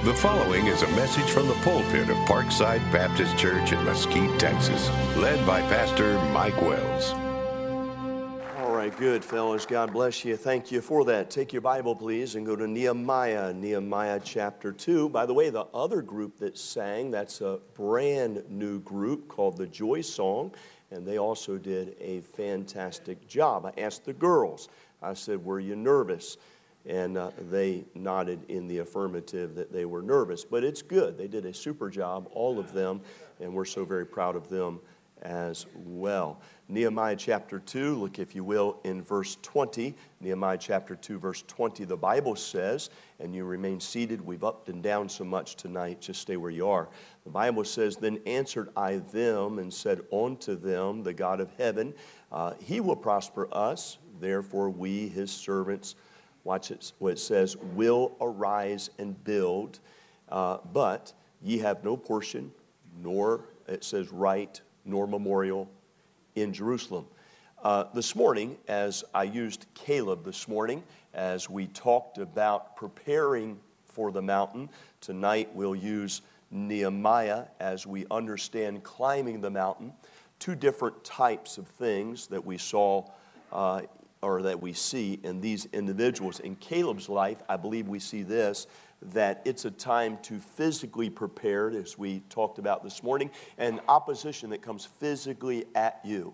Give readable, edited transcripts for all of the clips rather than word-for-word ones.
The following is a message from the pulpit of Parkside Baptist Church in Mesquite, Texas, led by Pastor Mike Wells. All right, good, fellas. God bless you. Thank you for that. Take your Bible, please, and go to Nehemiah chapter 2. By the way, the other group that sang, that's a brand new group called the Joy Song, and they also did a fantastic job. I asked the girls, I said, were you nervous? And they nodded in the affirmative that they were nervous. But it's good. They did a super job, all of them, and we're so very proud of them as well. Nehemiah chapter 2, look if you will in verse 20. Nehemiah chapter 2, verse 20, the Bible says, and you remain seated. We've upped and down so much tonight, just stay where you are. The Bible says, then answered I them and said unto them, the God of heaven, he will prosper us, therefore we his servants, watch it, what it says, will arise and build, but ye have no portion, nor, it says, right, nor memorial in Jerusalem. This morning, as I used Caleb this morning, as we talked about preparing for the mountain, tonight we'll use Nehemiah as we understand climbing the mountain. Two different types of things that we saw or that we see in these individuals. In Caleb's life, I believe we see this, that it's a time to physically prepare, as we talked about this morning, and opposition that comes physically at you.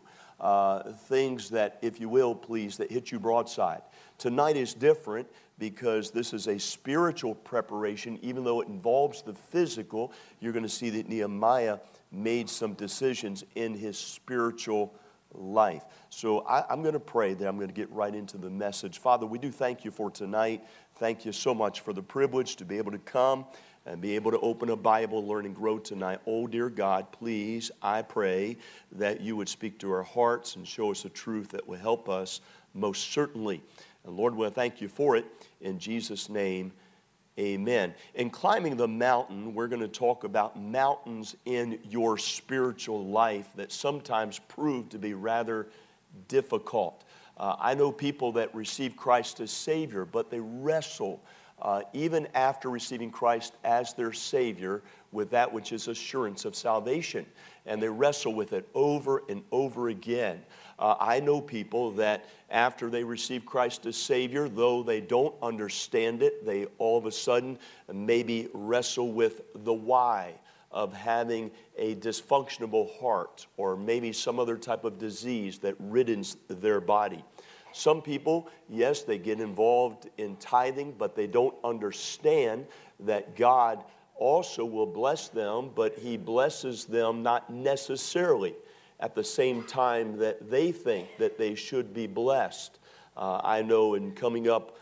Things that, if you will, please, that hit you broadside. Tonight is different because this is a spiritual preparation. Even though it involves the physical, you're going to see that Nehemiah made some decisions in his spiritual life. So I'm going to pray that I'm going to get right into the message. Father, we do thank you for tonight. Thank you so much for the privilege to be able to come and be able to open a Bible, learn and grow tonight. Oh, dear God, please, I pray that you would speak to our hearts and show us a truth that will help us most certainly. And Lord, we thank you for it. In Jesus' name, amen. In climbing the mountain, we're going to talk about mountains in your spiritual life that sometimes prove to be rather difficult. I know people that receive Christ as Savior, but they wrestle even after receiving Christ as their Savior with that which is assurance of salvation. And they wrestle with it over and over again. I know people that after they receive Christ as Savior, though they don't understand it, they all of a sudden maybe wrestle with the why of having a dysfunctional heart or maybe some other type of disease that riddens their body. Some people, yes, they get involved in tithing, but they don't understand that God also will bless them, but he blesses them not necessarily at the same time that they think that they should be blessed. I know in coming up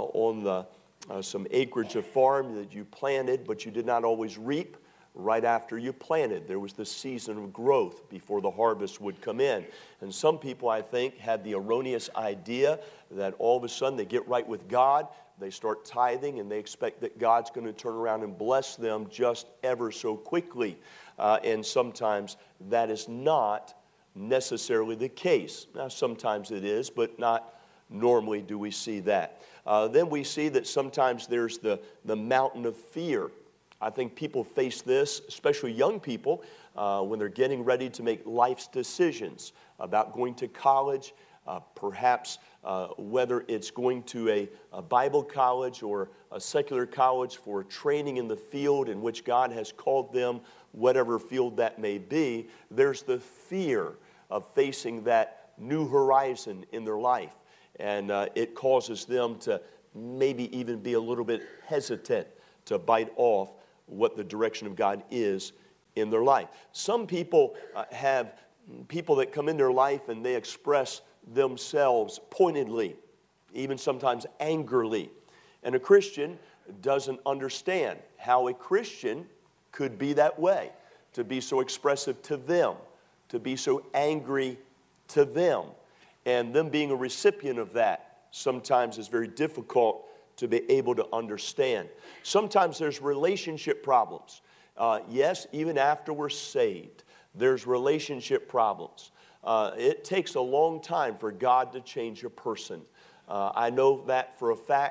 on some acreage of farm that you planted, but you did not always reap right after you planted. There was the season of growth before the harvest would come in. And some people, I think, had the erroneous idea that all of a sudden they get right with God, they start tithing, and they expect that God's going to turn around and bless them just ever so quickly. And sometimes that is not necessarily the case. Now, sometimes it is, but not normally do we see that. Then we see that sometimes there's the mountain of fear. I think people face this, especially young people, when they're getting ready to make life's decisions about going to college, perhaps whether it's going to a Bible college or a secular college for training in the field in which God has called them, whatever field that may be. There's the fear of facing that new horizon in their life, and it causes them to maybe even be a little bit hesitant to bite off what the direction of God is in their life. Some people have people that come in their life and they express themselves pointedly, even sometimes angrily. And a Christian doesn't understand how a Christian could be that way, to be so expressive to them, to be so angry to them. And them being a recipient of that sometimes is very difficult to be able to understand. Sometimes there's relationship problems. Yes, even after we're saved, there's relationship problems. It takes a long time for God to change a person. I know that for a fact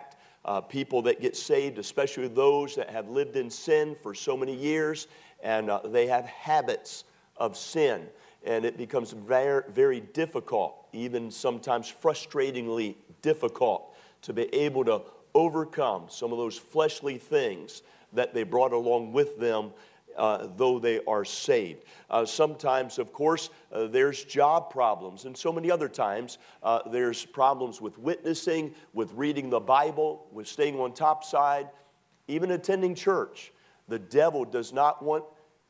People that get saved, especially those that have lived in sin for so many years, and they have habits of sin. And it becomes very, very difficult, even sometimes frustratingly difficult, to be able to overcome some of those fleshly things that they brought along with them, though they are saved. Sometimes, of course, there's job problems, and so many other times there's problems with witnessing, with reading the Bible, with staying on top side, even attending church. The devil does not want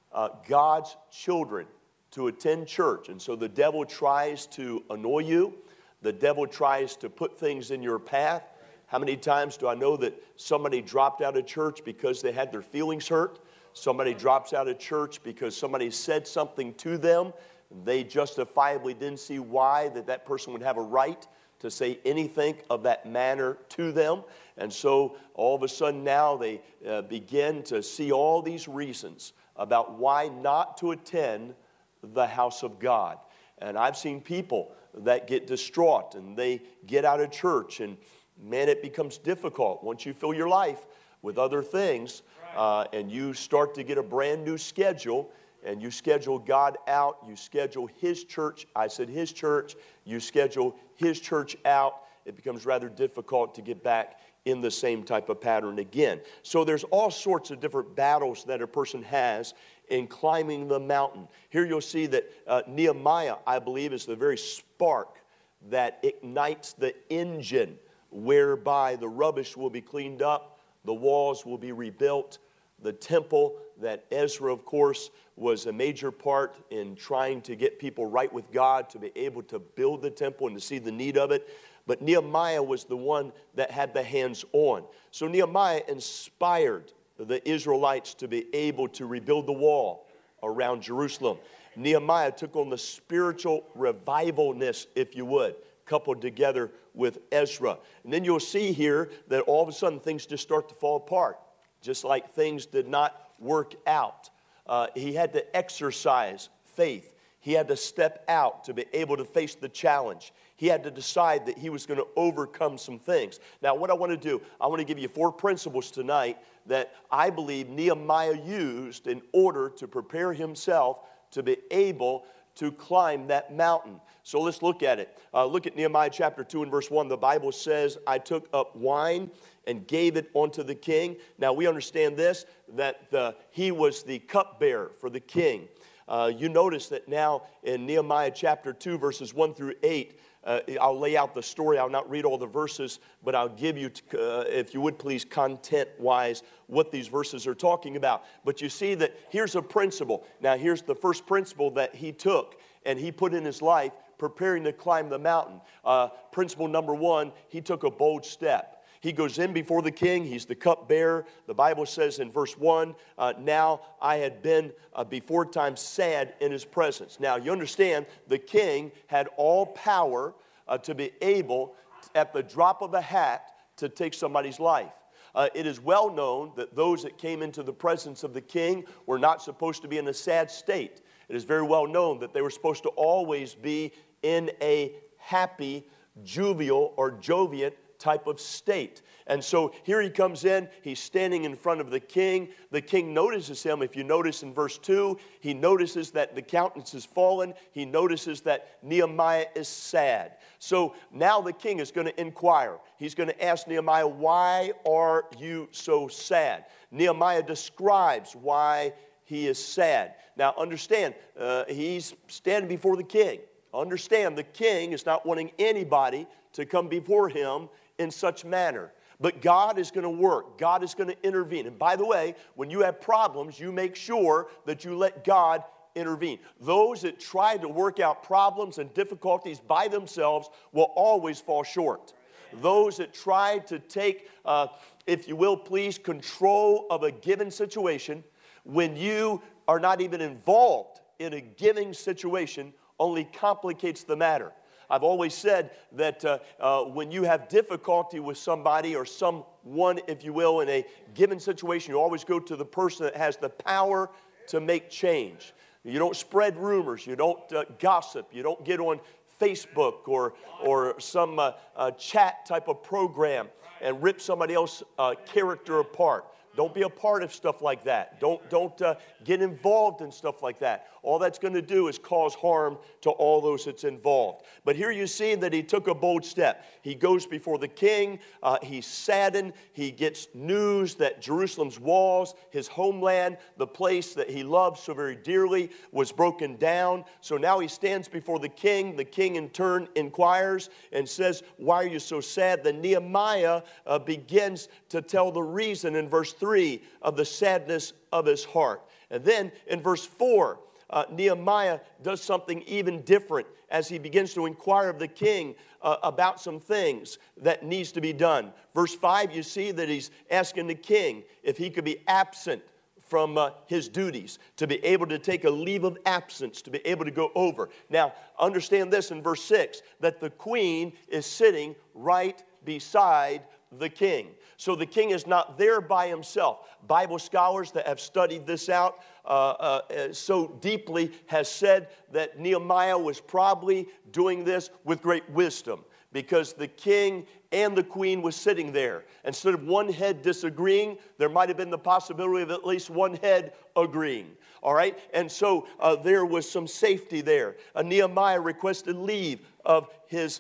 God's children to attend church, and so the devil tries to annoy you. The devil tries to put things in your path. How many times do I know that somebody dropped out of church because they had their feelings hurt? Somebody drops out of church because somebody said something to them. They justifiably didn't see why that person would have a right to say anything of that manner to them. And so all of a sudden now they begin to see all these reasons about why not to attend the house of God. And I've seen people that get distraught and they get out of church, and man, it becomes difficult once you fill your life with other things, and you start to get a brand new schedule, and you schedule God out, you schedule His church, I said His church, you schedule His church out, it becomes rather difficult to get back in the same type of pattern again. So there's all sorts of different battles that a person has in climbing the mountain. Here you'll see that Nehemiah, I believe, is the very spark that ignites the engine whereby the rubbish will be cleaned up, the walls will be rebuilt, the temple that Ezra, of course, was a major part in trying to get people right with God, to be able to build the temple and to see the need of it. But Nehemiah was the one that had the hands on. So Nehemiah inspired the Israelites to be able to rebuild the wall around Jerusalem. Nehemiah took on the spiritual revivalness, if you would, coupled together with Ezra. And then you'll see here that all of a sudden things just start to fall apart, just like things did not work out. He had to exercise faith. He had to step out to be able to face the challenge. He had to decide that he was going to overcome some things. Now, what I want to do, I want to give you 4 principles tonight that I believe Nehemiah used in order to prepare himself to be able to climb that mountain. So let's look at it. Look at Nehemiah chapter 2 and verse 1. The Bible says, I took up wine and gave it unto the king. Now, we understand this, that he was the cupbearer for the king. You notice that now in Nehemiah chapter 2, verses 1 through 8, I'll lay out the story. I'll not read all the verses, but I'll give you, if you would please, content-wise, what these verses are talking about. But you see that here's a principle. Now, here's the first principle that he took and he put in his life preparing to climb the mountain. Principle number 1, he took a bold step. He goes in before the king. He's the cupbearer. The Bible says in verse 1, now I had been before time sad in his presence. Now, you understand, the king had all power to be able, at the drop of a hat, to take somebody's life. It is well known that those that came into the presence of the king were not supposed to be in a sad state. It is very well known that they were supposed to always be in a happy, jovial, or joviant type of state. And so here he comes in, he's standing in front of the king. The king notices him. If you notice in verse 2, he notices that the countenance is fallen. He notices that Nehemiah is sad. So now the king is going to inquire. He's going to ask Nehemiah, why are you so sad? Nehemiah describes why he is sad. Now understand, he's standing before the king. Understand, the king is not wanting anybody to come before him in such manner. But God is going to work. God is going to intervene. And by the way, when you have problems, you make sure that you let God intervene. Those that try to work out problems and difficulties by themselves will always fall short. Those that try to take, if you will, please, control of a given situation, when you are not even involved in a given situation, only complicates the matter. I've always said that when you have difficulty with somebody or someone, if you will, in a given situation, you always go to the person that has the power to make change. You don't spread rumors. You don't gossip. You don't get on Facebook or some chat type of program and rip somebody else's character apart. Don't be a part of stuff like that. Don't get involved in stuff like that. All that's going to do is cause harm to all those that's involved. But here you see that he took a bold step. He goes before the king. He's saddened. He gets news that Jerusalem's walls, his homeland, the place that he loved so very dearly, was broken down. So now he stands before the king. The king in turn inquires and says, "Why are you so sad?" Then Nehemiah begins to tell the reason in verse 3 of the sadness of his heart. And then in verse 4, Nehemiah does something even different as he begins to inquire of the king about some things that needs to be done. Verse 5, you see that he's asking the king if he could be absent from his duties, to be able to take a leave of absence, to be able to go over. Now, understand this in verse 6, that the queen is sitting right beside the king. So the king is not there by himself. Bible scholars that have studied this out so deeply has said that Nehemiah was probably doing this with great wisdom, because the king and the queen was sitting there. Instead of one head disagreeing, there might have been the possibility of at least one head agreeing. All right? And so there was some safety there. Nehemiah requested leave of his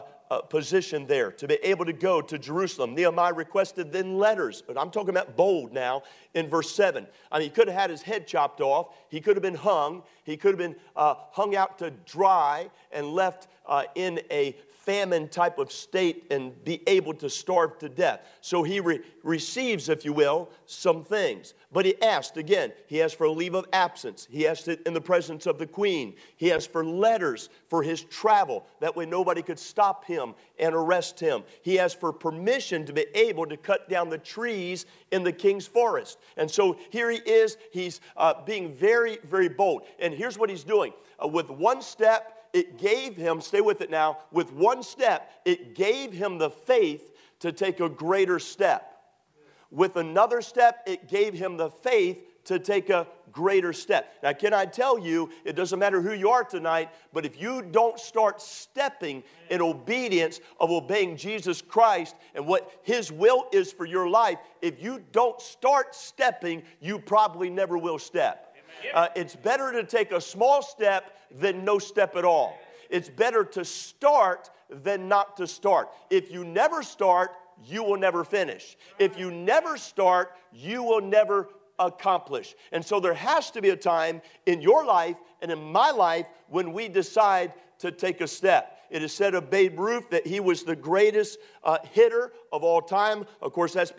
position there to be able to go to Jerusalem. Nehemiah requested then letters. But I'm talking about bold now in verse 7. I mean, he could have had his head chopped off. He could have been hung. He could have been hung out to dry and left in a famine type of state and be able to starve to death. So he receives, if you will, some things. But he asked, again, he asked for a leave of absence. He asked it in the presence of the queen. He asked for letters for his travel. That way nobody could stop him and arrest him. He asked for permission to be able to cut down the trees in the king's forest. And so here he is. He's being very, very bold. And here's what he's doing. With one step, it gave him, stay with it now, with one step, it gave him the faith to take a greater step. With another step, it gave him the faith to take a greater step. Now, can I tell you, it doesn't matter who you are tonight, but if you don't start stepping in obedience of obeying Jesus Christ and what His will is for your life, if you don't start stepping, you probably never will step. It's better to take a small step than no step at all. It's better to start than not to start. If you never start, you will never finish. If you never start, you will never accomplish. And so there has to be a time in your life and in my life when we decide to take a step. It is said of Babe Ruth that he was the greatest hitter of all time. Of course, that's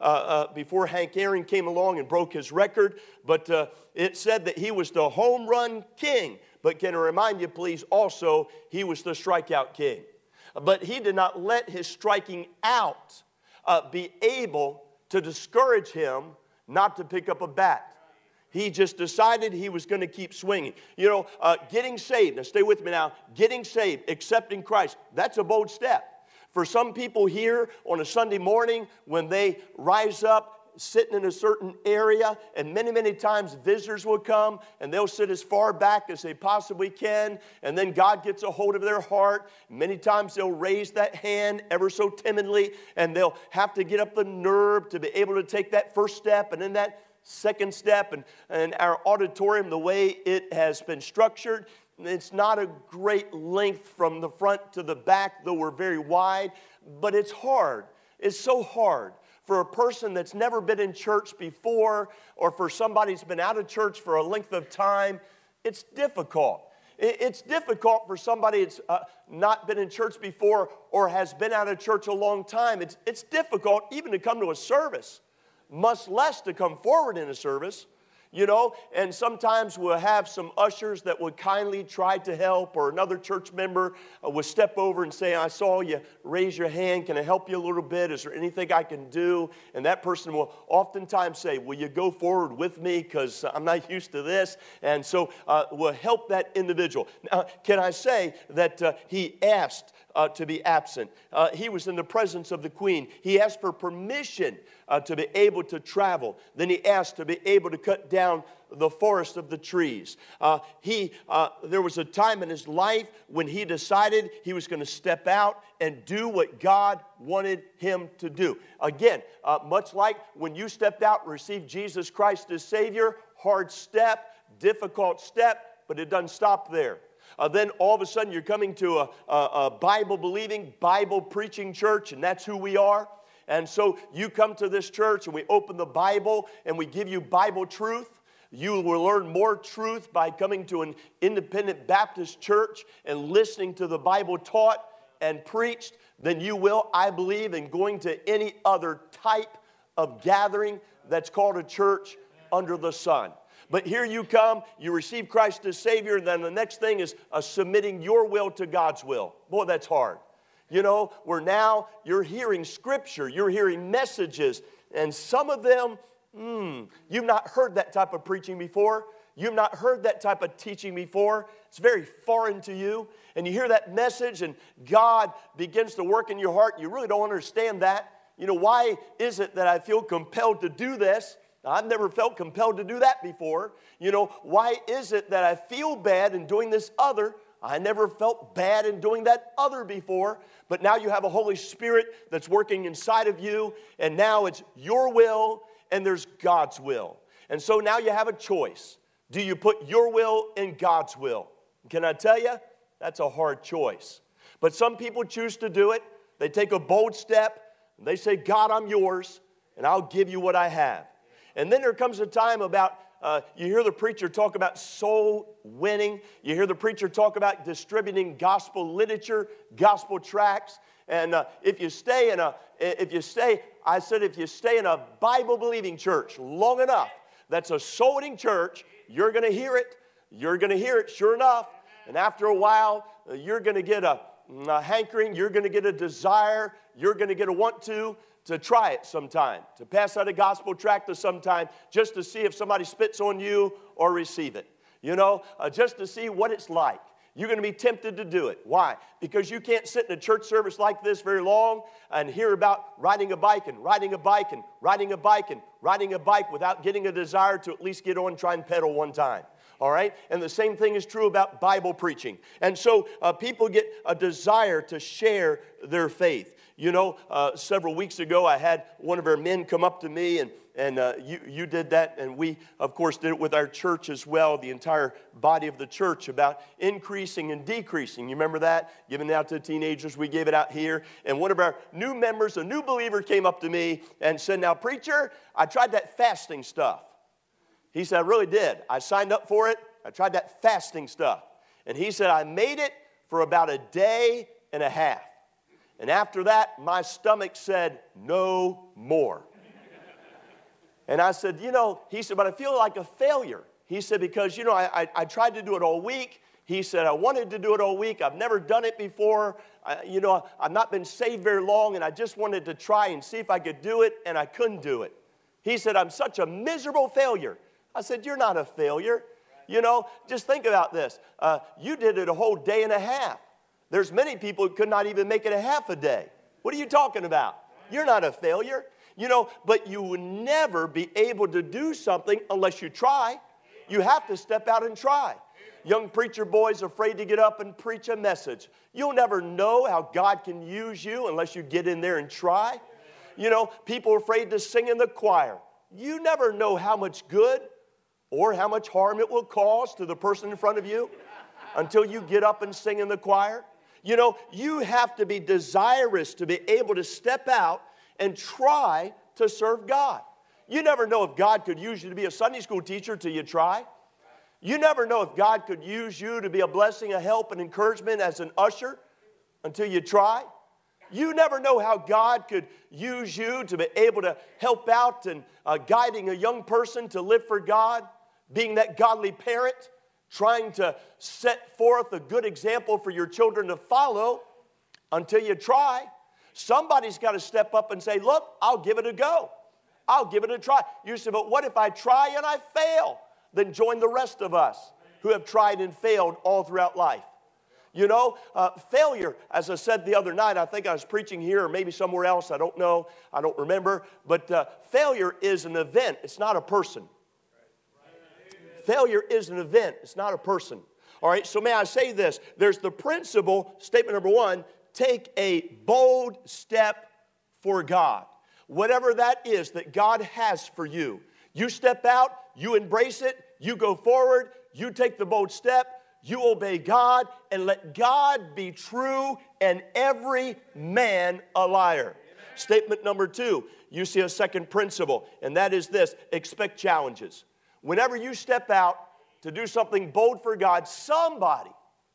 before Hank Aaron came along and broke his record. But it said that he was the home run king. But can I remind you, please, also, he was the strikeout king. But he did not let his striking out be able to discourage him not to pick up a bat. He just decided he was going to keep swinging. You know, getting saved, now stay with me now, getting saved, accepting Christ, that's a bold step. For some people here on a Sunday morning, when they rise up, sitting in a certain area, and many, many times visitors will come, and they'll sit as far back as they possibly can, and then God gets a hold of their heart. Many times they'll raise that hand ever so timidly, and they'll have to get up the nerve to be able to take that first step, and then that second step. And our auditorium, the way it has been structured, it's not a great length from the front to the back, though we're very wide, but it's hard. It's so hard for a person that's never been in church before, or for somebody who's been out of church for a length of time. It's difficult. It's difficult for somebody that's not been in church before or has been out of church a long time. It's difficult even to come to a service, much less to come forward in a service. You know, and sometimes we'll have some ushers that would kindly try to help, or another church member will step over and say, I saw you raise your hand. Can I help you a little bit? Is there anything I can do? And that person will oftentimes say, will you go forward with me? Because I'm not used to this. And so we'll help that individual. Now, can I say that he asked to be absent. He was in the presence of the queen. He asked for permission to be able to travel. Then he asked to be able to cut down the forest of the trees. There was a time in his life when he decided he was going to step out and do what God wanted him to do. Again, much like when you stepped out and received Jesus Christ as Savior, hard step, difficult step, but it doesn't stop there. Then all of a sudden you're coming to a Bible-believing, Bible-preaching church, and that's who we are. And so you come to this church and we open the Bible and we give you Bible truth. You will learn more truth by coming to an independent Baptist church and listening to the Bible taught and preached than you will, I believe, in going to any other type of gathering that's called a church under the sun. But here you come, you receive Christ as Savior, and then the next thing is submitting your will to God's will. Boy, that's hard. You know, where now you're hearing Scripture, you're hearing messages, and some of them, you've not heard that type of preaching before. You've not heard that type of teaching before. It's very foreign to you. And you hear that message, and God begins to work in your heart. You really don't understand that. You know, why is it that I feel compelled to do this? I've never felt compelled to do that before. You know, why is it that I feel bad in doing this other? I never felt bad in doing that other before. But now you have a Holy Spirit that's working inside of you, and now it's your will and there's God's will. And so now you have a choice. Do you put your will in God's will? Can I tell you? That's a hard choice. But some people choose to do it. They take a bold step, and they say, God, I'm yours, and I'll give you what I have. And then there comes a time about, you hear the preacher talk about soul winning. You hear the preacher talk about distributing gospel literature, gospel tracts. And if you stay in a Bible-believing church long enough, that's a soul-winning church, you're going to hear it. You're going to hear it, sure enough. And after a while, you're going to get a hankering. You're going to get a desire. You're going to get a want to try it sometime, to pass out a gospel tract to sometime, just to see if somebody spits on you or receive it. You know, just to see what it's like. You're going to be tempted to do it. Why? Because you can't sit in a church service like this very long and hear about riding a bike and riding a bike and riding a bike and riding a bike without getting a desire to at least get on and try and pedal one time. All right? And the same thing is true about Bible preaching. And so people get a desire to share their faith. You know, several weeks ago, I had one of our men come up to me, and you did that, and we, of course, did it with our church as well, the entire body of the church, about increasing and decreasing. You remember that? Giving it out to the teenagers. We gave it out here. And one of our new members, a new believer, came up to me and said, now, preacher, I tried that fasting stuff. He said, I really did. I signed up for it. I tried that fasting stuff. And he said, I made it for about a day and a half. And after that, my stomach said, no more. And I said, you know, he said, but I feel like a failure. He said, because, you know, I tried to do it all week. He said, I wanted to do it all week. I've never done it before. You know, I've not been saved very long, and I just wanted to try and see if I could do it, and I couldn't do it. He said, I'm such a miserable failure. I said, you're not a failure. You know, just think about this. You did it a whole day and a half. There's many people who could not even make it a half a day. What are you talking about? You're not a failure. You know, but you will never be able to do something unless you try. You have to step out and try. Young preacher boys afraid to get up and preach a message. You'll never know how God can use you unless you get in there and try. You know, people are afraid to sing in the choir. You never know how much good or how much harm it will cause to the person in front of you until you get up and sing in the choir. You know, you have to be desirous to be able to step out and try to serve God. You never know if God could use you to be a Sunday school teacher till you try. You never know if God could use you to be a blessing, a help, and encouragement as an usher until you try. You never know how God could use you to be able to help out and guiding a young person to live for God, being that godly parent, trying to set forth a good example for your children to follow until you try. Somebody's got to step up and say, look, I'll give it a go. I'll give it a try. You say, but what if I try and I fail? Then join the rest of us who have tried and failed all throughout life. Failure, as I said the other night, I think I was preaching here or maybe somewhere else, I don't know, I don't remember, but failure is an event, it's not a person. Failure is an event, it's not a person. All right, so may I say this? There's the principle, statement number one, take a bold step for God. Whatever that is that God has for you, you step out, you embrace it, you go forward, you take the bold step, you obey God, and let God be true and every man a liar. Amen. Statement number two, you see a second principle, and that is this: expect challenges. Whenever you step out to do something bold for God, somebody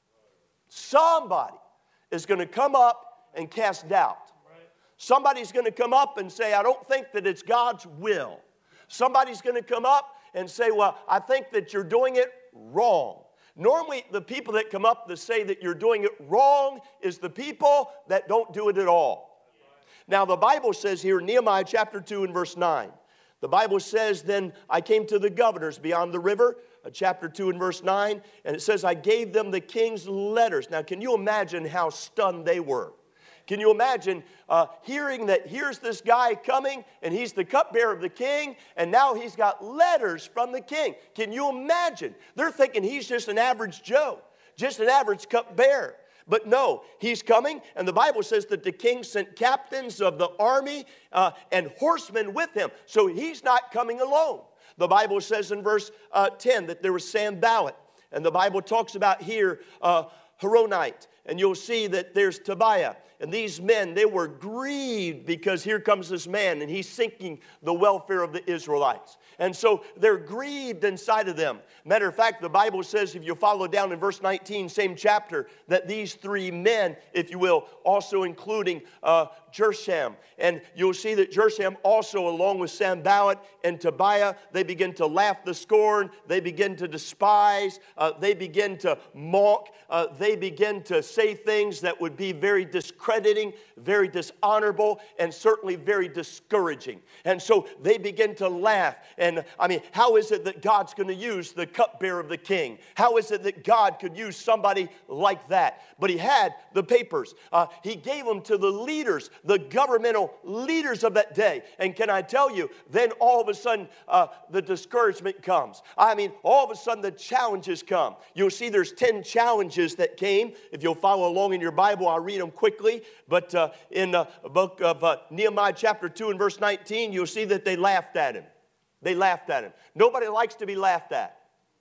is going to come up and cast doubt. Somebody's going to come up and say, I don't think that it's God's will. Somebody's going to come up and say, well, I think that you're doing it wrong. Normally, the people that come up that say that you're doing it wrong is the people that don't do it at all. Now, the Bible says here, Nehemiah chapter 2 and verse 9, the Bible says, then I came to the governors beyond the river, chapter 2 and verse 9, and it says, I gave them the king's letters. Now, can you imagine how stunned they were? Can you imagine hearing that here's this guy coming, and he's the cupbearer of the king, and now he's got letters from the king? Can you imagine? They're thinking he's just an average Joe, just an average cupbearer. But no, he's coming, and the Bible says that the king sent captains of the army and horsemen with him. So he's not coming alone. The Bible says in verse 10 that there was Sanballat, and the Bible talks about here Horonite, and you'll see that there's Tobiah. And these men, they were grieved because here comes this man and he's seeking the welfare of the Israelites. And so they're grieved inside of them. Matter of fact, the Bible says, if you follow down in verse 19, same chapter, that these three men, if you will, also including Gershom. And you'll see that Gershom also, along with Sanballat and Tobiah, they begin to laugh the scorn. They begin to despise. They begin to mock. They begin to say things that would be very discrediting, very dishonorable, and certainly very discouraging. And so they begin to laugh. And I mean, how is it that God's going to use the cupbearer of the king? How is it that God could use somebody like that? But he had the papers. He gave them to the leaders, the governmental leaders of that day. And can I tell you, then all of a sudden the discouragement comes. I mean, all of a sudden the challenges come. You'll see there's 10 challenges that came. If you'll follow along in your Bible, I'll read them quickly. But in the book of Nehemiah chapter 2 and verse 19, you'll see that they laughed at him. They laughed at him. Nobody likes to be laughed at.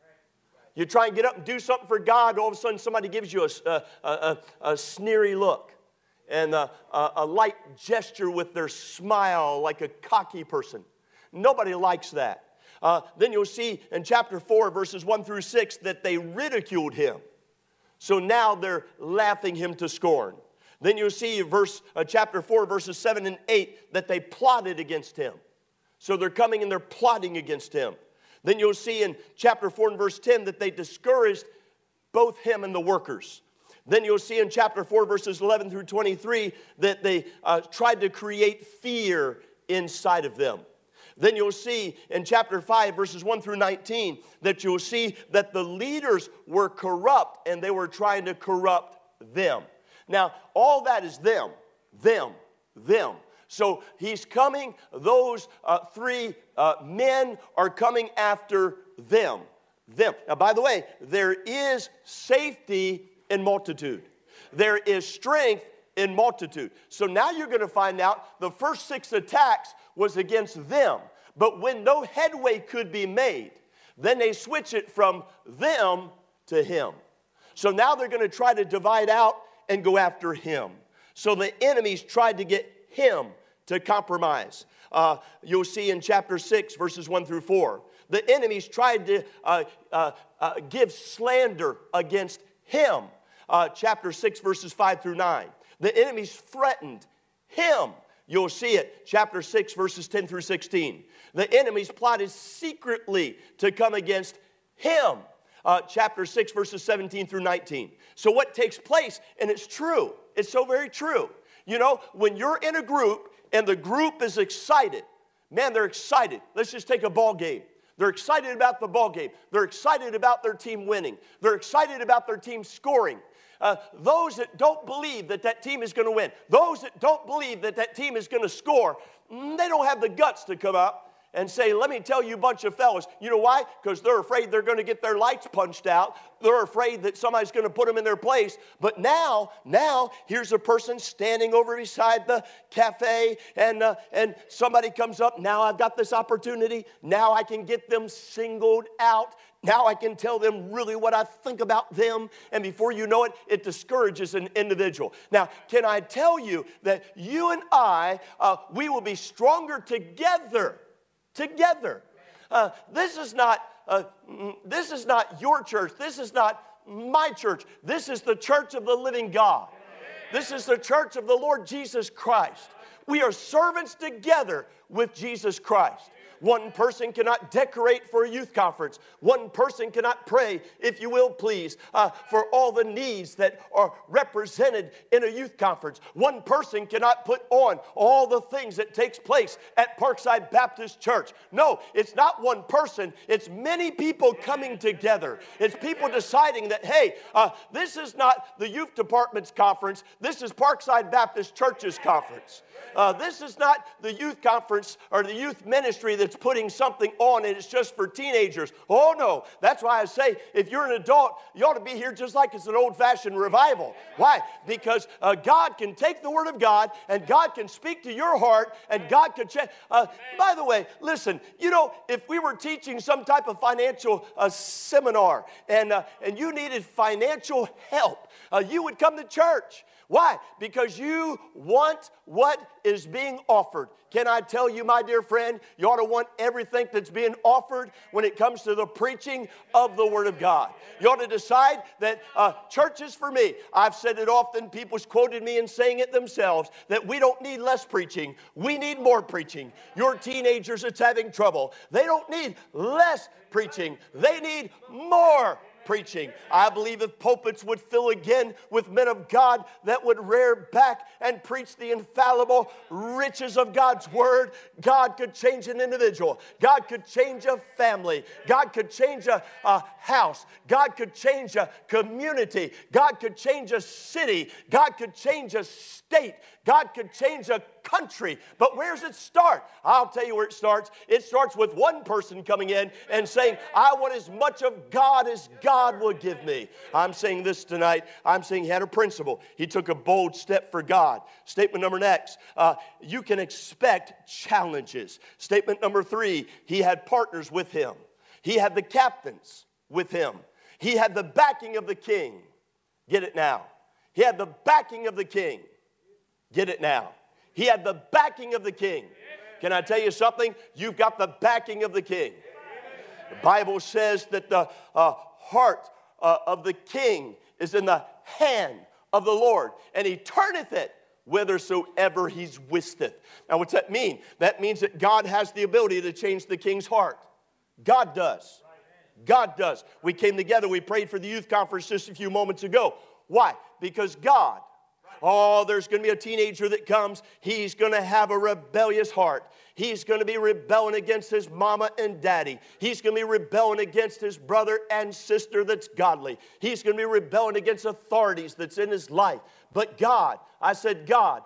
You try and get up and do something for God, all of a sudden somebody gives you a sneery look and a light gesture with their smile like a cocky person. Nobody likes that. Then you'll see in chapter 4, verses 1 through 6, that they ridiculed him. So now they're laughing him to scorn. Then you'll see chapter 4, verses 7 and 8, that they plotted against him. So they're coming and they're plotting against him. Then you'll see in chapter 4 and verse 10 that they discouraged both him and the workers. Then you'll see in chapter 4, verses 11 through 23, that they tried to create fear inside of them. Then you'll see in chapter 5, verses 1 through 19, that you'll see that the leaders were corrupt and they were trying to corrupt them. Now, all that is them. So he's coming, those three men are coming after them. Now, by the way, there is safety in multitude. There is strength in multitude. So now you're going to find out the first 6 attacks was against them. But when no headway could be made, then they switch it from them to him. So now they're going to try to divide out and go after him. So the enemies tried to get him to compromise. You'll see in chapter 6, verses 1 through 4. The enemies tried to give slander against him. Chapter 6, verses 5 through 9. The enemies threatened him. You'll see it, chapter 6, verses 10 through 16. The enemies plotted secretly to come against him. Chapter 6, verses 17 through 19. So what takes place, and it's true, it's so very true. You know, when you're in a group and the group is excited, man, they're excited. Let's just take a ball game. They're excited about the ball game. They're excited about their team winning. They're excited about their team scoring. those that don't believe that that team is going to win, those that don't believe that that team is going to score, they don't have the guts to come up and say, let me tell you a bunch of fellas. You know why? Because they're afraid they're going to get their lights punched out. They're afraid that somebody's going to put them in their place. But now, here's a person standing over beside the cafe, and somebody comes up. Now I've got this opportunity. Now I can get them singled out. Now I can tell them really what I think about them. And before you know it, it discourages an individual. Now, can I tell you that you and I, we will be stronger together. Together. This is not your church. This is not my church. This is the church of the living God. This is the church of the Lord Jesus Christ. We are servants together with Jesus Christ. One person cannot decorate for a youth conference. One person cannot pray, if you will, please, for all the needs that are represented in a youth conference. One person cannot put on all the things that takes place at Parkside Baptist Church. No, it's not one person. It's many people coming together. It's people deciding that, hey, this is not the youth department's conference. This is Parkside Baptist Church's conference. This is not the youth conference or the youth ministry that's putting something on and it's just for teenagers. Oh, no. That's why I say if you're an adult, you ought to be here just like it's an old-fashioned revival. Why? Because God can take the Word of God and God can speak to your heart and God can change. By the way, listen, you know, if we were teaching some type of financial seminar and you needed financial help, you would come to church. Why? Because you want what is being offered. Can I tell you, my dear friend, you ought to want everything that's being offered when it comes to the preaching of the Word of God. You ought to decide that church is for me. I've said it often. People's quoted me in saying it themselves, that we don't need less preaching. We need more preaching. Your teenagers that's having trouble, they don't need less preaching. They need more preaching. I believe if pulpits would fill again with men of God that would rear back and preach the infallible riches of God's Word, God could change an individual. God could change a family. God could change a house. God could change a community. God could change a city. God could change a state. God could change a country. But where does it start? I'll tell you where it starts. It starts with one person coming in and saying, I want as much of God as God will give me. I'm saying this tonight. I'm saying he had a principle. He took a bold step for God. Statement number next, you can expect challenges. Statement number 3, he had partners with him. He had the captains with him. He had the backing of the king. Get it now. He had the backing of the king. Get it now. He had the backing of the king. Can I tell you something? You've got the backing of the king. The Bible says that the heart of the king is in the hand of the Lord, and he turneth it whithersoever he wisteth. Now, what's that mean? That means that God has the ability to change the king's heart. God does. God does. We came together, we prayed for the youth conference just a few moments ago. Why? Because God. Oh, there's going to be a teenager that comes. He's going to have a rebellious heart. He's going to be rebelling against his mama and daddy. He's going to be rebelling against his brother and sister that's godly. He's going to be rebelling against authorities that's in his life. But God, I said God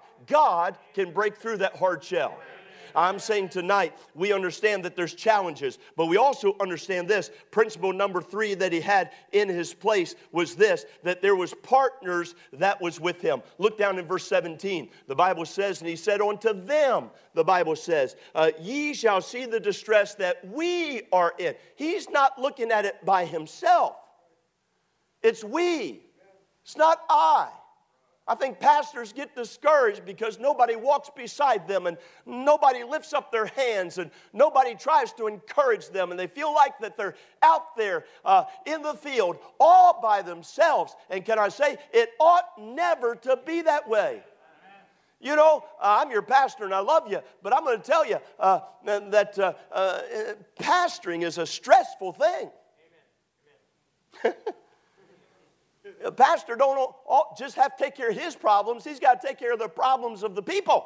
can break through that hard shell. I'm saying tonight we understand that there's challenges, but we also understand this. Principle number 3 that he had in his place was this, that there was partners that was with him. Look down in verse 17. The Bible says, and he said unto them, the Bible says, ye shall see the distress that we are in. He's not looking at it by himself. It's we. It's not I. I think pastors get discouraged because nobody walks beside them and nobody lifts up their hands and nobody tries to encourage them, and they feel like that they're out there in the field all by themselves. And can I say, it ought never to be that way. You know, I'm your pastor and I love you, but I'm going to tell you that pastoring is a stressful thing. Amen. A pastor don't just have to take care of his problems. He's got to take care of the problems of the people.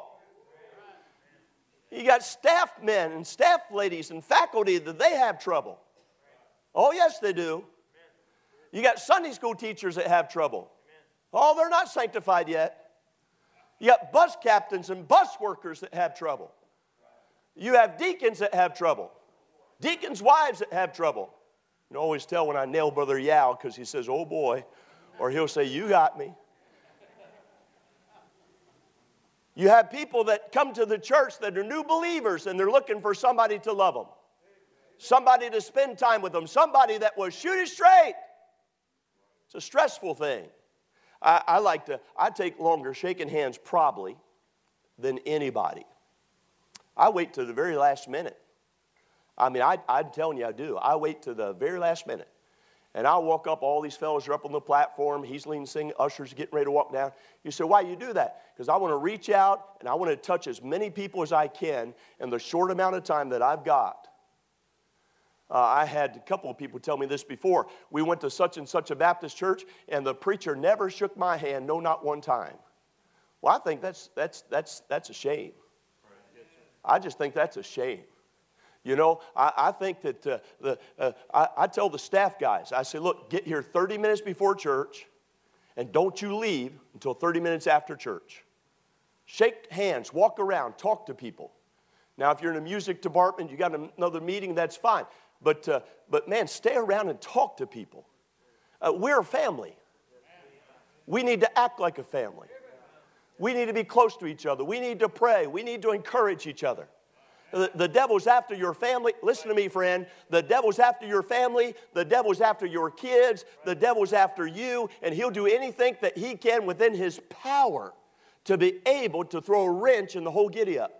You got staff men and staff ladies and faculty that they have trouble. Oh, yes, they do. You got Sunday school teachers that have trouble. Oh, they're not sanctified yet. You got bus captains and bus workers that have trouble. You have deacons that have trouble. Deacons' wives that have trouble. You can always tell when I nail Brother Yao because he says, oh boy, or he'll say, you got me. You have people that come to the church that are new believers and they're looking for somebody to love them. Somebody to spend time with them. Somebody that will shoot it straight. It's a stressful thing. I take longer shaking hands probably than anybody. I wait to the very last minute. I mean, I'm telling you I do. I wait to the very last minute. And I'll walk up, all these fellows are up on the platform, he's leading, singing, ushers getting ready to walk down. You say, why do you do that? Because I want to reach out and I want to touch as many people as I can in the short amount of time that I've got. I had a couple of people tell me this before. We went to such and such a Baptist church and the preacher never shook my hand, no, not one time. Well, I think that's a shame. I just think that's a shame. You know, I think that I tell the staff guys, I say, look, get here 30 minutes before church and don't you leave until 30 minutes after church. Shake hands, walk around, talk to people. Now, if you're in a music department, you got another meeting, that's fine. But man, stay around and talk to people. We're a family. We need to act like a family. We need to be close to each other. We need to pray. We need to encourage each other. The devil's after your family. Listen to me, friend. The devil's after your family. The devil's after your kids. The devil's after you. And he'll do anything that he can within his power to be able to throw a wrench in the whole giddy-up.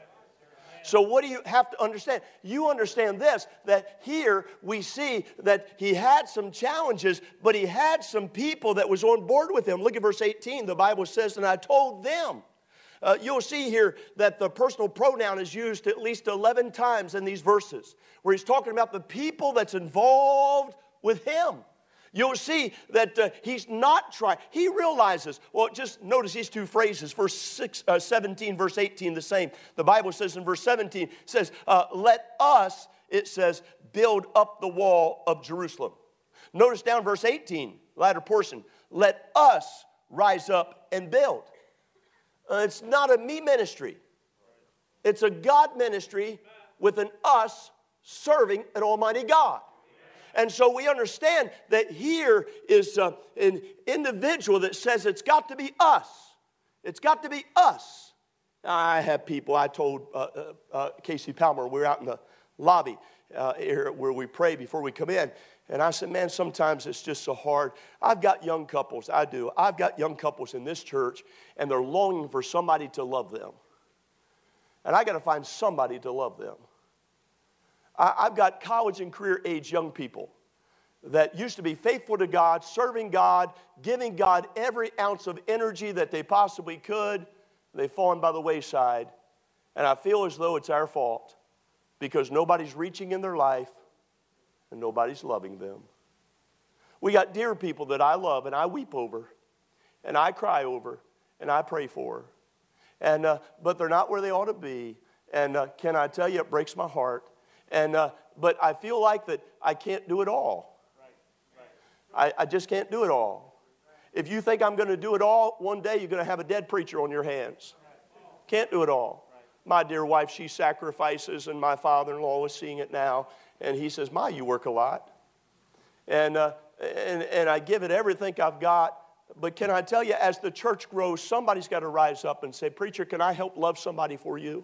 So what do you have to understand? You understand this, that here we see that he had some challenges, but he had some people that was on board with him. Look at verse 18. The Bible says, and I told them. You'll see here that the personal pronoun is used at least 11 times in these verses, where he's talking about the people that's involved with him. You'll see that he's not trying. He realizes, well, just notice these two phrases, verse 17, verse 18, the same. The Bible says in verse 17, it says, let us, it says, build up the wall of Jerusalem. Notice down verse 18, latter portion, let us rise up and build. It's not a me ministry. It's a God ministry with an us serving an almighty God. And so we understand that here is an individual that says it's got to be us. It's got to be us. I have people, I told Casey Palmer, we were out in the lobby here where we pray before we come in. And I said, man, sometimes it's just so hard. I've got young couples, I do. I've got young couples in this church, and they're longing for somebody to love them. And I got to find somebody to love them. I've got college and career age young people that used to be faithful to God, serving God, giving God every ounce of energy that they possibly could. They've fallen by the wayside. And I feel as though it's our fault because nobody's reaching in their life and nobody's loving them. We got dear people that I love and I weep over and I cry over and I pray for. And but they're not where they ought to be. And can I tell you, it breaks my heart. And but I feel like that I can't do it all. I just can't do it all. If you think I'm going to do it all, one day you're going to have a dead preacher on your hands. Can't do it all. My dear wife, she sacrifices, and my father-in-law is seeing it now. And he says, Ma, you work a lot. And I give it everything I've got. But can I tell you, as the church grows, somebody's got to rise up and say, preacher, can I help love somebody for you?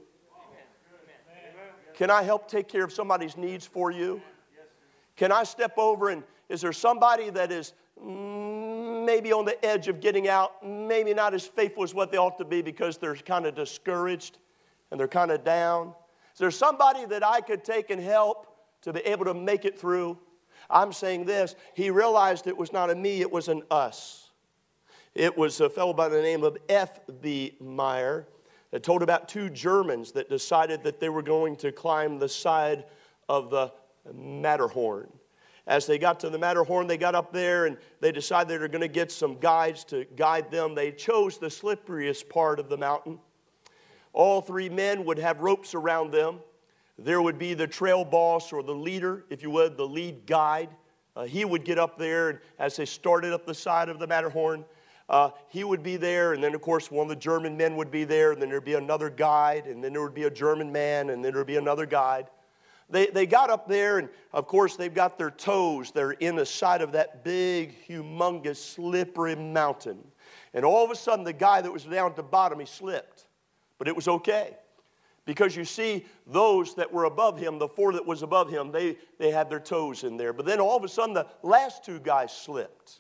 Can I help take care of somebody's needs for you? Can I step over and is there somebody that is maybe on the edge of getting out, maybe not as faithful as what they ought to be because they're kind of discouraged and they're kind of down? Is there somebody that I could take and help to be able to make it through? I'm saying this. He realized it was not a me, it was an us. It was a fellow by the name of F.B. Meyer that told about two Germans that decided that they were going to climb the side of the Matterhorn. As they got to the Matterhorn, they got up there and they decided they were going to get some guides to guide them. They chose the slipperiest part of the mountain. All three men would have ropes around them. There would be the trail boss or the leader, if you would, the lead guide. He would get up there, and as they started up the side of the Matterhorn, he would be there, and then, of course, one of the German men would be there, and then there'd be another guide, and then there would be a German man, and then there'd be another guide. They got up there, and, of course, they've got their toes. They're in the side of that big, humongous, slippery mountain. And all of a sudden, the guy that was down at the bottom, he slipped. But it was okay. Because you see, those that were above him, the four that was above him, they had their toes in there. But then all of a sudden, the last two guys slipped.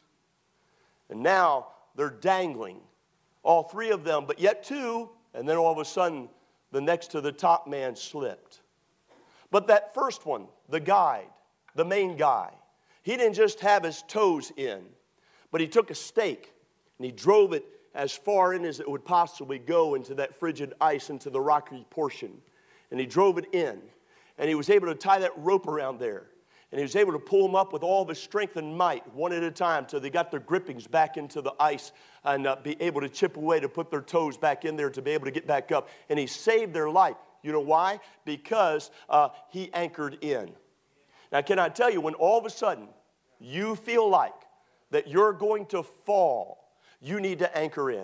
And now they're dangling, all three of them, but yet two. And then all of a sudden, the next to the top man slipped. But that first one, the guide, the main guy, he didn't just have his toes in, but he took a stake and he drove it as far in as it would possibly go into that frigid ice, into the rocky portion. And he drove it in. And he was able to tie that rope around there. And he was able to pull them up with all of his strength and might, one at a time, till they got their grippings back into the ice and be able to chip away to put their toes back in there to be able to get back up. And he saved their life. You know why? Because he anchored in. Now, can I tell you, when all of a sudden you feel like that you're going to fall, you need to anchor in.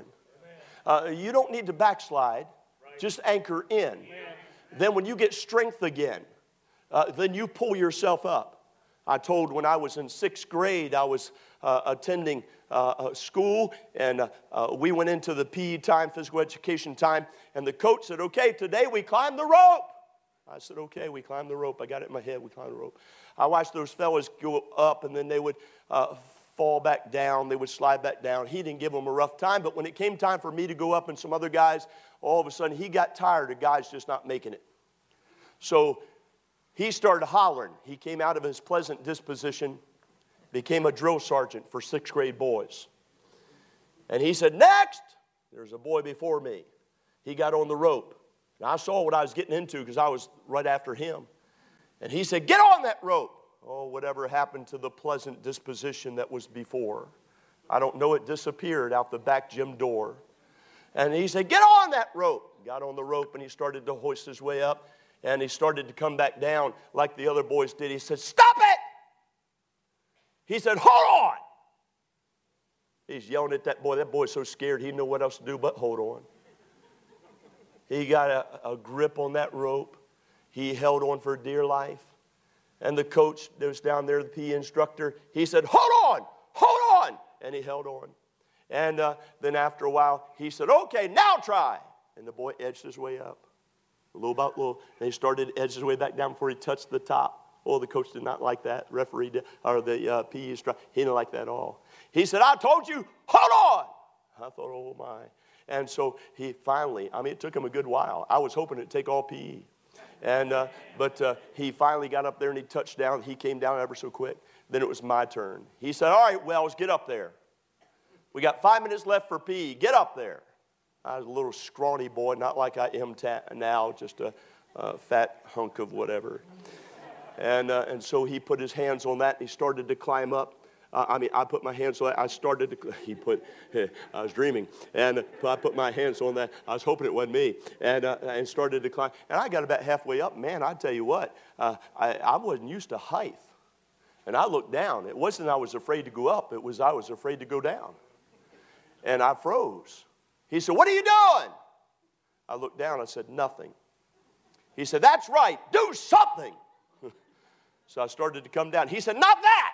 You don't need to backslide. Just anchor in. Then when you get strength again, then you pull yourself up. I told when I was in 6th grade, I was attending school, and we went into the PE time, physical education time, and the coach said, okay, today we climb the rope. I said, okay, we climb the rope. I got it in my head, we climb the rope. I watched those fellas go up, and then they would fall back down. They would slide back down. He didn't give them a rough time, but when it came time for me to go up and some other guys, all of a sudden he got tired of guys just not making it. So he started hollering. He came out of his pleasant disposition, became a drill sergeant for 6th grade boys. And he said, next! There's a boy before me. He got on the rope. And I saw what I was getting into because I was right after him. And he said, get on that rope. Oh, whatever happened to the pleasant disposition that was before. I don't know, it disappeared out the back gym door. And he said, get on that rope. Got on the rope and he started to hoist his way up. And he started to come back down like the other boys did. He said, stop it! He said, hold on! He's yelling at that boy. That boy's so scared he didn't know what else to do but hold on. He got a grip on that rope. He held on for dear life. And the coach that was down there, the PE instructor, he said, hold on, and he held on. And then after a while, he said, okay, now try. And the boy edged his way up, little by little. And he started to edge his way back down before he touched the top. Oh, the coach did not like that. The referee did, or the PE instructor, he didn't like that at all. He said, I told you, hold on. I thought, oh my. And so he finally, it took him a good while. I was hoping it'd take all PE. And but he finally got up there and he touched down. He came down ever so quick. Then it was my turn. He said, all right, Wells, get up there. We got 5 minutes left for PE. Get up there. I was a little scrawny boy, not like I am now, just a fat hunk of whatever. And so he put his hands on that and he started to climb up. I put my hands on that. I started to, I was dreaming. And I put my hands on that. I was hoping it wasn't me. And started to climb. And I got about halfway up. Man, I tell you what, I wasn't used to height. And I looked down. It wasn't I was afraid to go up. It was I was afraid to go down. And I froze. He said, what are you doing? I looked down. I said, nothing. He said, that's right. Do something. So I started to come down. He said, not that.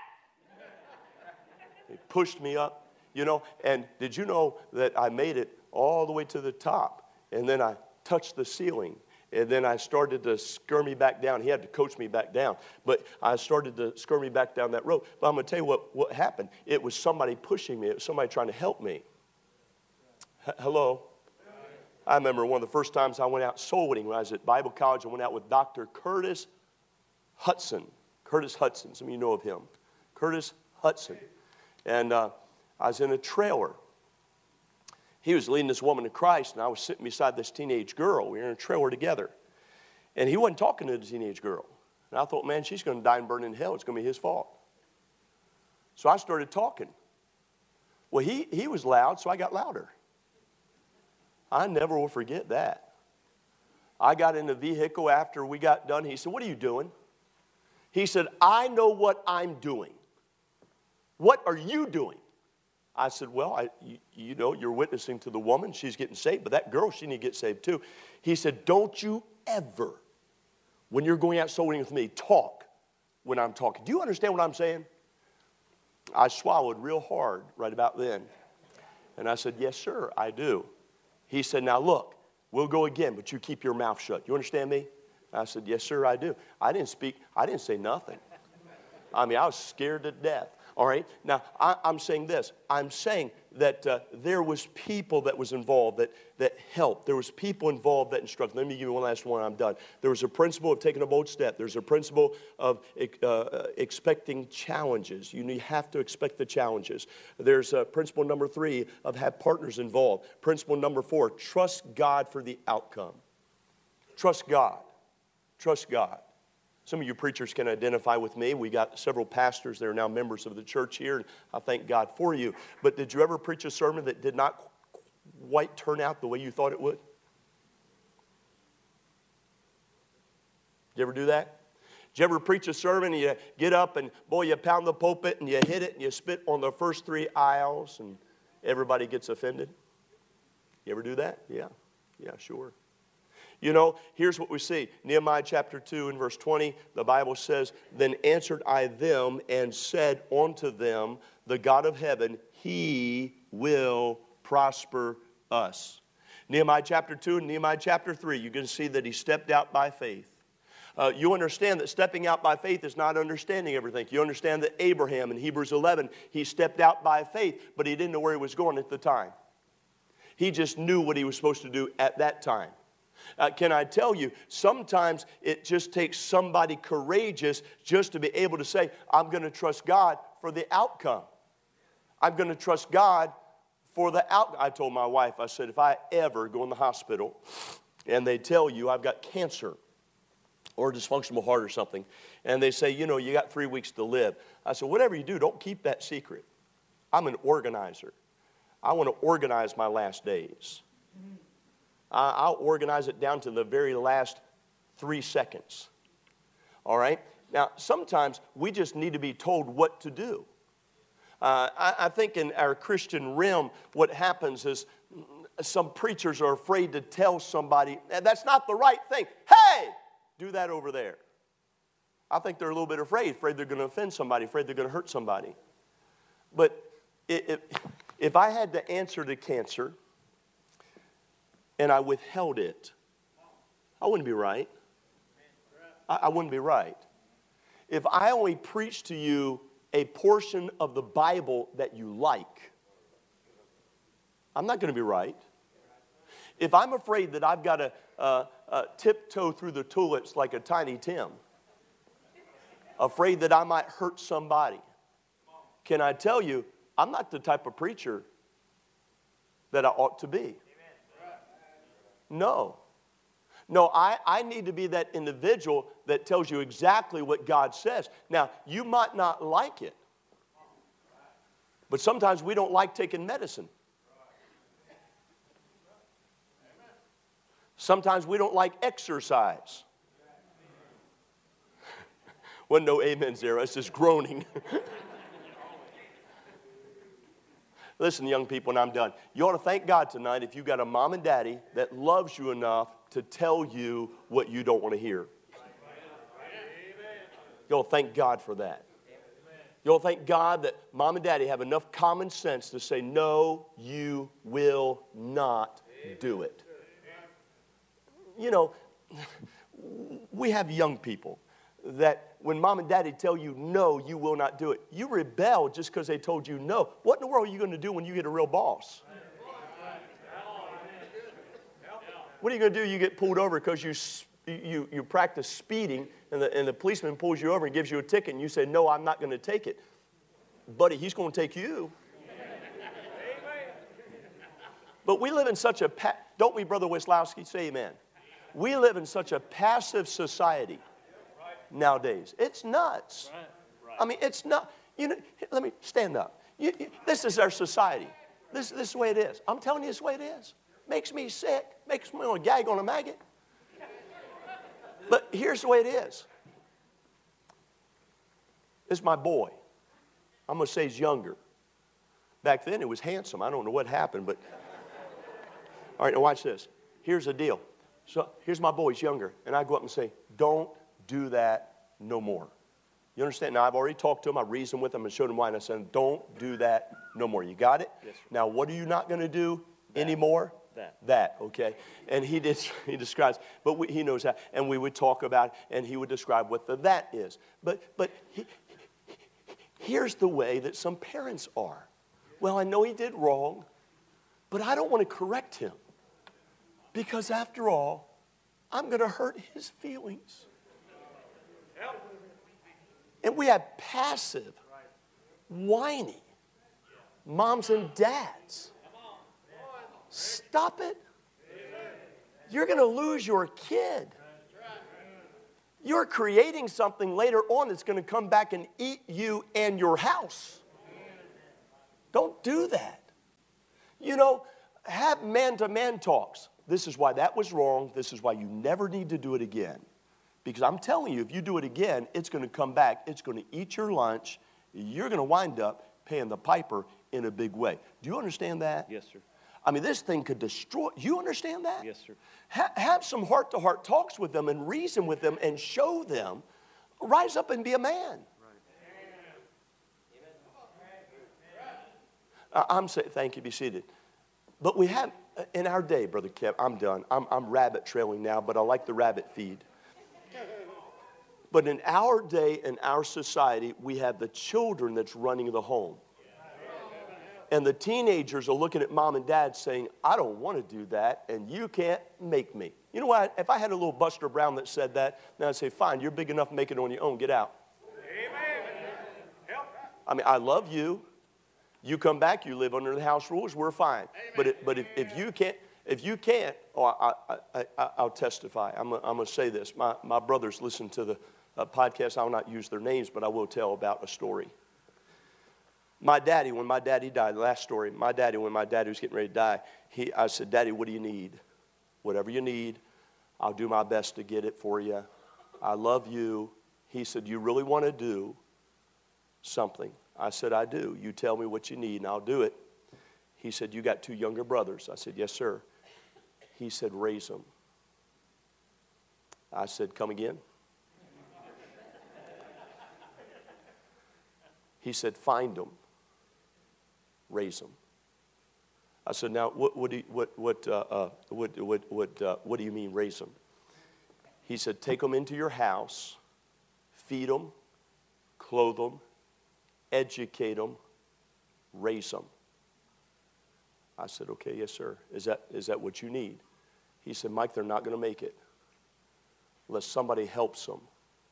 He pushed me up, and did you know that I made it all the way to the top, and then I touched the ceiling, and then I started to scurry back down. He had to coach me back down, but I started to scurry back down that rope. But I'm going to tell you what happened. It was somebody pushing me. It was somebody trying to help me. Hello? I remember one of the first times I went out soul winning when I was at Bible college. I went out with Dr. Curtis Hudson. Curtis Hudson, some of you know of him. Curtis Hudson. And I was in a trailer. He was leading this woman to Christ, and I was sitting beside this teenage girl. We were in a trailer together. And he wasn't talking to the teenage girl. And I thought, man, she's going to die and burn in hell. It's going to be his fault. So I started talking. Well, he was loud, so I got louder. I never will forget that. I got in the vehicle after we got done. He said, what are you doing? He said, I know what I'm doing. What are you doing? I said, well, you know, you're witnessing to the woman. She's getting saved, but that girl, she need to get saved too. He said, don't you ever, when you're going out soul winning with me, talk when I'm talking. Do you understand what I'm saying? I swallowed real hard right about then. And I said, yes, sir, I do. He said, now look, we'll go again, but you keep your mouth shut. You understand me? I said, yes, sir, I do. I didn't speak. I didn't say nothing. I mean, I was scared to death. All right? Now, I'm saying this. I'm saying that there was people that was involved that helped. There was people involved that instructed. Let me give you one last one. I'm done. There was a principle of taking a bold step. There's a principle of expecting challenges. You have to expect the challenges. There's principle number 3 of have partners involved. Principle number 4, trust God for the outcome. Trust God. Trust God. Some of you preachers can identify with me. We got several pastors that are now members of the church here, and I thank God for you. But did you ever preach a sermon that did not quite turn out the way you thought it would? Did you ever do that? Did you ever preach a sermon and you get up and, boy, you pound the pulpit and you hit it and you spit on the first 3 aisles and everybody gets offended? You ever do that? Yeah. Yeah, sure. You know, here's what we see. Nehemiah chapter 2 and verse 20, the Bible says, then answered I them and said unto them, the God of heaven, he will prosper us. Nehemiah chapter 2 and Nehemiah chapter 3, you can see that he stepped out by faith. You understand that stepping out by faith is not understanding everything. You understand that Abraham in Hebrews 11, he stepped out by faith, but he didn't know where he was going at the time. He just knew what he was supposed to do at that time. Can I tell you, sometimes it just takes somebody courageous just to be able to say, I'm going to trust God for the outcome. I'm going to trust God for the outcome. I told my wife, I said, if I ever go in the hospital and they tell you I've got cancer or dysfunctional heart or something, and they say, you know, you got 3 weeks to live. I said, whatever you do, don't keep that secret. I'm an organizer. I want to organize my last days. I'll organize it down to the very last 3 seconds. All right? Now, sometimes we just need to be told what to do. I think in our Christian realm, what happens is some preachers are afraid to tell somebody, that's not the right thing. Hey, do that over there. I think they're a little bit afraid they're going to offend somebody, afraid they're going to hurt somebody. But if I had to answer to cancer, and I withheld it, I wouldn't be right. I wouldn't be right. If I only preach to you a portion of the Bible that you like, I'm not going to be right. If I'm afraid that I've got to tiptoe through the tulips like a Tiny Tim, afraid that I might hurt somebody, can I tell you, I'm not the type of preacher that I ought to be. No. No, I need to be that individual that tells you exactly what God says. Now, you might not like it, but sometimes we don't like taking medicine. Sometimes we don't like exercise. Wasn't no amens there, it's just groaning. Listen, young people, and I'm done. You ought to thank God tonight if you've got a mom and daddy that loves you enough to tell you what you don't want to hear. You ought to thank God for that. You ought to thank God that mom and daddy have enough common sense to say, no, you will not do it. You know, we have young people that when mom and daddy tell you, no, you will not do it, you rebel just because they told you no. What in the world are you going to do when you get a real boss? What are you going to do? You get pulled over because you practice speeding and the policeman pulls you over and gives you a ticket and you say, no, I'm not going to take it. Buddy, he's going to take you. But we live in such a, don't we, Brother Weslowski? Say amen. We live in such a passive society nowadays. It's nuts. I mean, it's not. You know, let me stand up. This is our society. This is the way it is. I'm telling you, this is the way it is. Makes me sick. Makes me want to gag on a maggot. But here's the way it is. This is my boy. I'm going to say he's younger. Back then, it was handsome. I don't know what happened, but. All right, now watch this. Here's the deal. So here's my boy, he's younger, and I go up and say, don't do that no more. You understand? Now, I've already talked to him. I reasoned with him and showed him why, and I said, don't do that no more. You got it? Yes, sir. Now, what are you not going to do anymore? That, okay? And he describes, but he knows that, and we would talk about it, and he would describe what the that is. But here's the way that some parents are. Well, I know he did wrong, but I don't want to correct him. Because after all, I'm going to hurt his feelings. And we have passive, whiny moms and dads. Stop it. You're going to lose your kid. You're creating something later on that's going to come back and eat you and your house. Don't do that. You know, have man-to-man talks. This is why that was wrong. This is why you never need to do it again. Because I'm telling you, if you do it again, it's going to come back. It's going to eat your lunch. You're going to wind up paying the piper in a big way. Do you understand that? Yes, sir. I mean, this thing could destroy. You understand that? Yes, sir. Have some heart-to-heart talks with them and reason with them and show them. Rise up and be a man. Right. I'm saying, thank you, be seated. But we have, in our day, Brother Kev, I'm done. I'm rabbit trailing now, but I like the rabbit feed. But in our day, in our society, we have the children that's running the home. And the teenagers are looking at mom and dad saying, I don't want to do that, and you can't make me. You know what? If I had a little Buster Brown that said that, then I'd say, fine, you're big enough to make it on your own. Get out. Amen. I mean, I love you. You come back, you live under the house rules, we're fine. Amen. But if you can't, I'll testify. I'm going to say this. My brothers listen to the podcast. I will not use their names, but I will tell about a story. My daddy, when my daddy died, the last story, my daddy, when my daddy was getting ready to die, I said, Daddy, what do you need? Whatever you need, I'll do my best to get it for you. I love you. He said, you really want to do something? I said, I do. You tell me what you need, and I'll do it. He said, you got 2 younger brothers. I said, yes, sir. He said, raise them. I said, come again? He said, find them. Raise them. I said, now, what do you mean, raise them? He said, take them into your house, feed them, clothe them, educate them, raise them. I said, okay, yes, sir. Is that what you need? He said, Mike, they're not going to make it unless somebody helps them.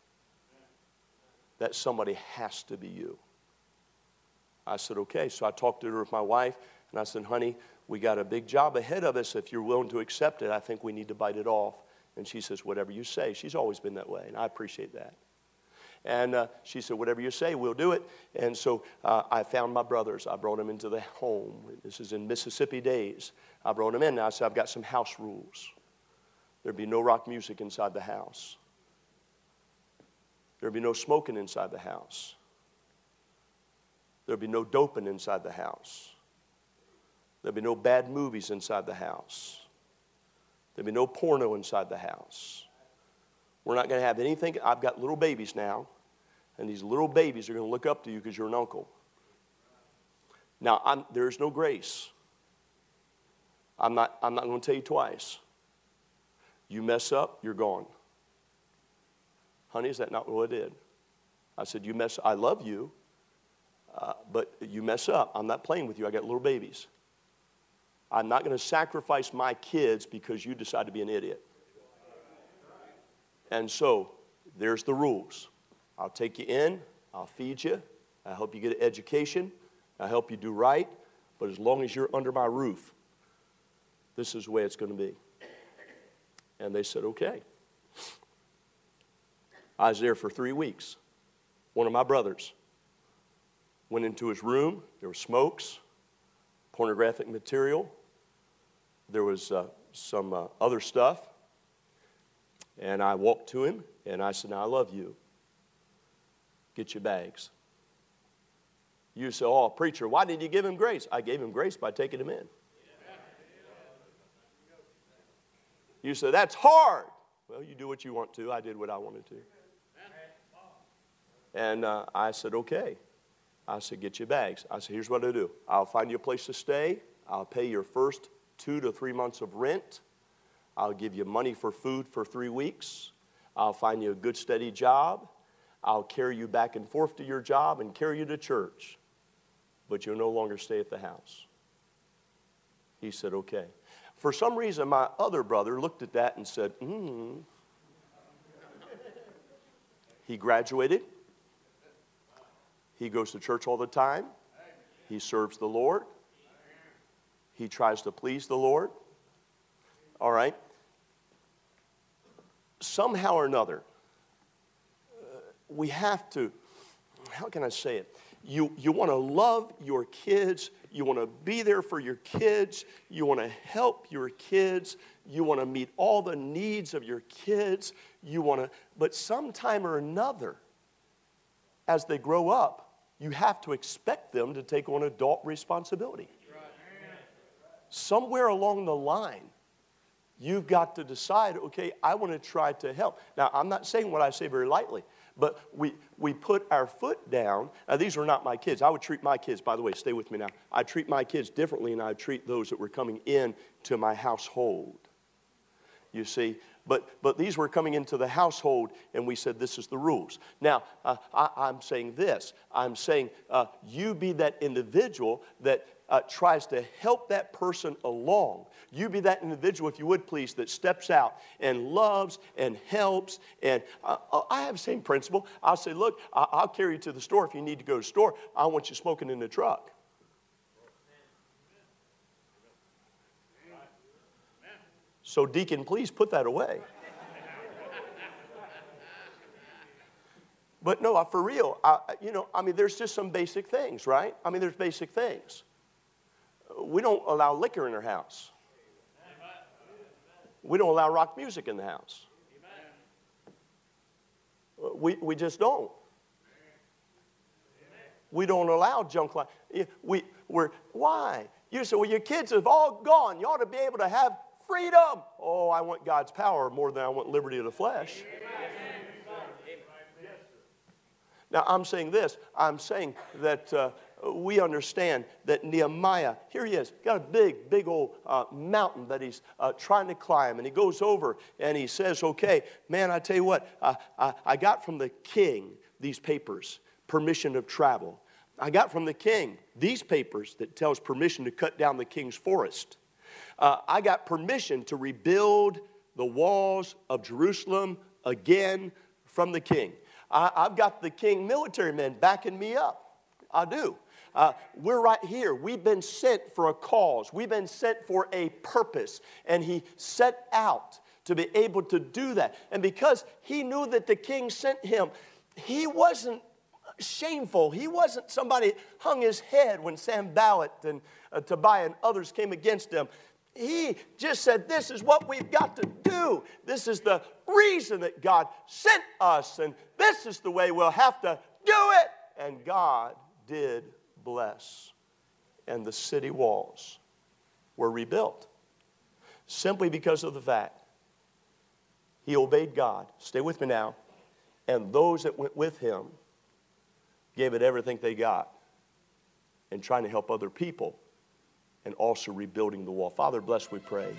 That somebody has to be you. I said, okay. So I talked to her with my wife, and I said, honey, we got a big job ahead of us. If you're willing to accept it, I think we need to bite it off. And she says, whatever you say. She's always been that way, and I appreciate that. And she said, whatever you say, we'll do it. And so I found my brothers. I brought them into the home. This is in Mississippi days. I brought them in, and I said, I've got some house rules. There'd be no rock music inside the house. There'd be no smoking inside the house. There'd be no doping inside the house. There'd be no bad movies inside the house. There'd be no porno inside the house. We're not going to have anything. I've got little babies now, and these little babies are going to look up to you because you're an uncle. Now, there's no grace. I'm not going to tell you twice. You mess up, you're gone. Honey, is that not what I did? I said, you mess up. I love you, but you mess up. I'm not playing with you. I got little babies. I'm not going to sacrifice my kids because you decide to be an idiot. And so, there's the rules. I'll take you in. I'll feed you. I'll help you get an education. I'll help you do right. But as long as you're under my roof, this is the way it's going to be. And they said, okay. I was there for 3 weeks. One of my brothers went into his room. There were smokes, pornographic material. There was some other stuff. And I walked to him, and I said, now, I love you. Get your bags. You say, oh, preacher, why did you give him grace? I gave him grace by taking him in. You say, that's hard. Well, you do what you want to. I did what I wanted to. And I said, okay. I said, get your bags. I said, here's what I'll do. I'll find you a place to stay. I'll pay your first 2 to 3 months of rent. I'll give you money for food for 3 weeks. I'll find you a good, steady job. I'll carry you back and forth to your job and carry you to church. But you'll no longer stay at the house. He said, okay. For some reason, my other brother looked at that and said, He graduated. He goes to church all the time. He serves the Lord. He tries to please the Lord. All right. Somehow or another, we have to, how can I say it? You want to love your kids. You want to be there for your kids. You want to help your kids. You want to meet all the needs of your kids. But sometime or another, as they grow up, you have to expect them to take on adult responsibility. Somewhere along the line, you've got to decide, okay, I want to try to help. Now, I'm not saying what I say very lightly, but we put our foot down. Now, these are not my kids. I would treat my kids, by the way, stay with me now. I treat my kids differently than I treat those that were coming in to my household. You see, but these were coming into the household, and we said, this is the rules. Now, I'm saying this. I'm saying you be that individual that tries to help that person along. You be that individual, if you would please, that steps out and loves and helps. And I have the same principle. I'll say, look, I'll carry you to the store if you need to go to the store. I want you smoking in the truck. So, deacon, please put that away. But no, for real, there's just some basic things, right? I mean, there's basic things. We don't allow liquor in our house. We don't allow rock music in the house. We just don't. We don't allow junk life. Why? You say, well, your kids have all gone. You ought to be able to have freedom. Oh, I want God's power more than I want liberty of the flesh. Now, I'm saying this. I'm saying that we understand that Nehemiah, here he is, got a big old mountain that he's trying to climb. And he goes over and he says, okay, man, I tell you what, I got from the king these papers, permission of travel. I got from the king these papers that tells permission to cut down the king's forest. I got permission to rebuild the walls of Jerusalem again from the king. I've got the king military men backing me up. I do. We're right here. We've been sent for a cause. We've been sent for a purpose. And he set out to be able to do that. And because he knew that the king sent him, he wasn't shameful. He wasn't somebody hung his head when Sanballat and Tobiah and others came against him. He just said, this is what we've got to do. This is the reason that God sent us, and this is the way we'll have to do it. And God did bless. And the city walls were rebuilt simply because of the fact he obeyed God. Stay with me now. And those that went with him gave it everything they got in trying to help other people and also rebuilding the wall. Father, bless, we pray.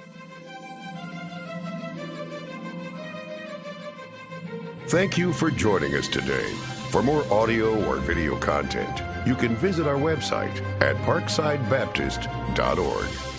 Thank you for joining us today. For more audio or video content, you can visit our website at parksidebaptist.org.